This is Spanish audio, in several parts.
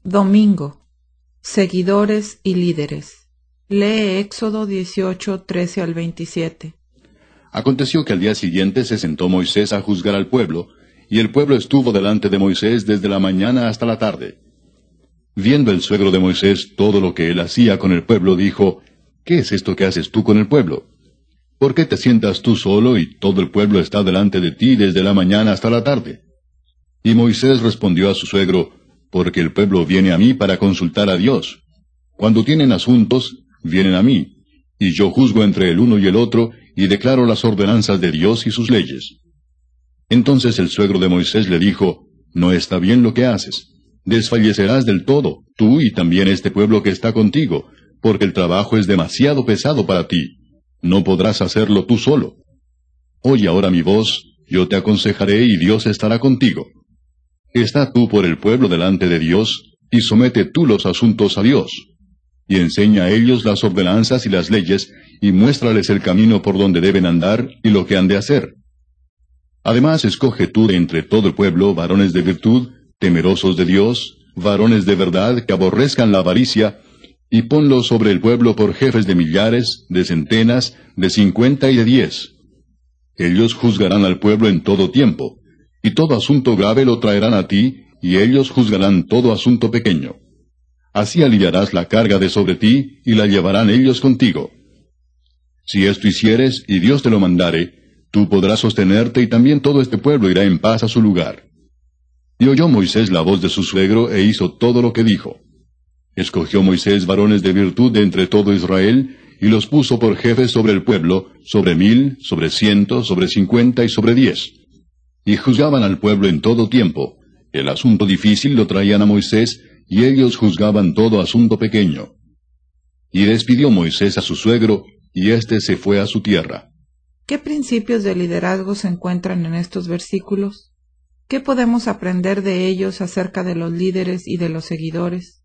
Domingo. Seguidores y líderes. Lee Éxodo 18, 13 al 27. Aconteció que al día siguiente se sentó Moisés a juzgar al pueblo, y el pueblo estuvo delante de Moisés desde la mañana hasta la tarde. Viendo el suegro de Moisés todo lo que él hacía con el pueblo, dijo, ¿Qué es esto que haces tú con el pueblo? ¿Por qué te sientas tú solo y todo el pueblo está delante de ti desde la mañana hasta la tarde? Y Moisés respondió a su suegro, porque el pueblo viene a mí para consultar a Dios. Cuando tienen asuntos, vienen a mí, y yo juzgo entre el uno y el otro, y declaro las ordenanzas de Dios y sus leyes. Entonces el suegro de Moisés le dijo, No está bien lo que haces. Desfallecerás del todo, tú y también este pueblo que está contigo, porque el trabajo es demasiado pesado para ti. No podrás hacerlo tú solo. Oye ahora mi voz, yo te aconsejaré y Dios estará contigo. Está tú por el pueblo delante de Dios, y somete tú los asuntos a Dios. Y enseña a ellos las ordenanzas y las leyes, y muéstrales el camino por donde deben andar y lo que han de hacer. Además escoge tú de entre todo el pueblo varones de virtud, temerosos de Dios, varones de verdad que aborrezcan la avaricia, y ponlos sobre el pueblo por jefes de millares, de centenas, de 50 y de 10. Ellos juzgarán al pueblo en todo tiempo, y todo asunto grave lo traerán a ti, y ellos juzgarán todo asunto pequeño. Así aliviarás la carga de sobre ti, y la llevarán ellos contigo. Si esto hicieres, y Dios te lo mandare, tú podrás sostenerte, y también todo este pueblo irá en paz a su lugar. Y oyó Moisés la voz de su suegro, e hizo todo lo que dijo. Escogió Moisés varones de virtud de entre todo Israel, y los puso por jefes sobre el pueblo, sobre 1000, sobre 100, sobre 50 y sobre 10. Y juzgaban al pueblo en todo tiempo. El asunto difícil lo traían a Moisés, y ellos juzgaban todo asunto pequeño. Y despidió Moisés a su suegro, y éste se fue a su tierra. ¿Qué principios de liderazgo se encuentran en estos versículos? ¿Qué podemos aprender de ellos acerca de los líderes y de los seguidores?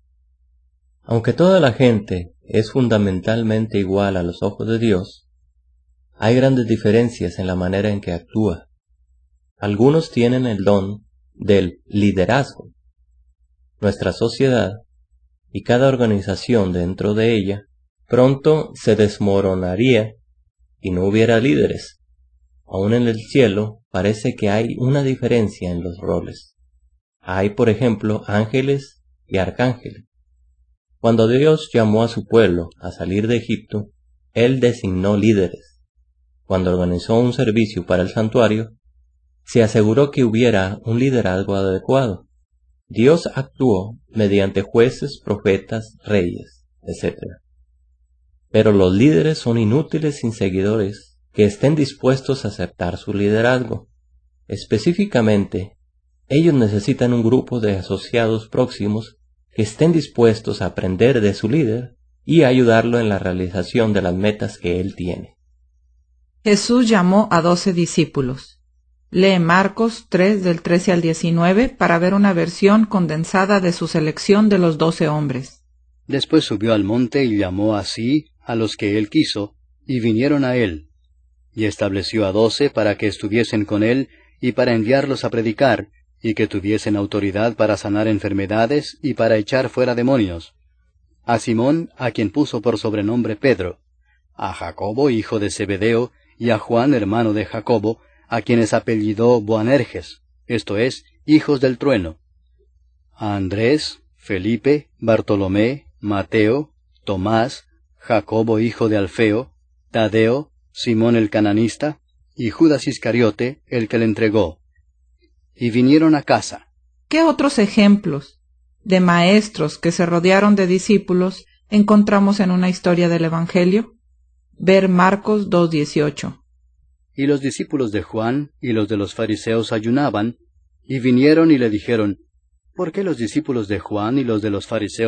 Aunque toda la gente es fundamentalmente igual a los ojos de Dios, hay grandes diferencias en la manera en que actúa. Algunos tienen el don del liderazgo. Nuestra sociedad, y cada organización dentro de ella, pronto se desmoronaría y no hubiera líderes. Aún en el cielo parece que hay una diferencia en los roles. Hay, por ejemplo, ángeles y arcángeles. Cuando Dios llamó a su pueblo a salir de Egipto, Él designó líderes. Cuando organizó un servicio para el santuario, se aseguró que hubiera un liderazgo adecuado. Dios actuó mediante jueces, profetas, reyes, etc. Pero los líderes son inútiles sin seguidores que estén dispuestos a aceptar su liderazgo. Específicamente, ellos necesitan un grupo de asociados próximos que estén dispuestos a aprender de su líder y a ayudarlo en la realización de las metas que él tiene. Jesús llamó a 12 discípulos. Lee Marcos 3 del 13 al 19 para ver una versión condensada de su selección de los 12 hombres. Después subió al monte y llamó así a los que él quiso, y vinieron a él. Y estableció a 12 para que estuviesen con él y para enviarlos a predicar, y que tuviesen autoridad para sanar enfermedades y para echar fuera demonios. A Simón, a quien puso por sobrenombre Pedro, a Jacobo, hijo de Zebedeo, y a Juan, hermano de Jacobo, a quienes apellidó Boanerges, esto es, hijos del trueno, a Andrés, Felipe, Bartolomé, Mateo, Tomás, Jacobo, hijo de Alfeo, Tadeo, Simón el cananista, y Judas Iscariote, el que le entregó. Y vinieron a casa. ¿Qué otros ejemplos de maestros que se rodearon de discípulos encontramos en una historia del Evangelio? Ver Marcos 2:18. Y los discípulos de Juan y los de los fariseos ayunaban, y vinieron y le dijeron, ¿por qué los discípulos de Juan y los de los fariseos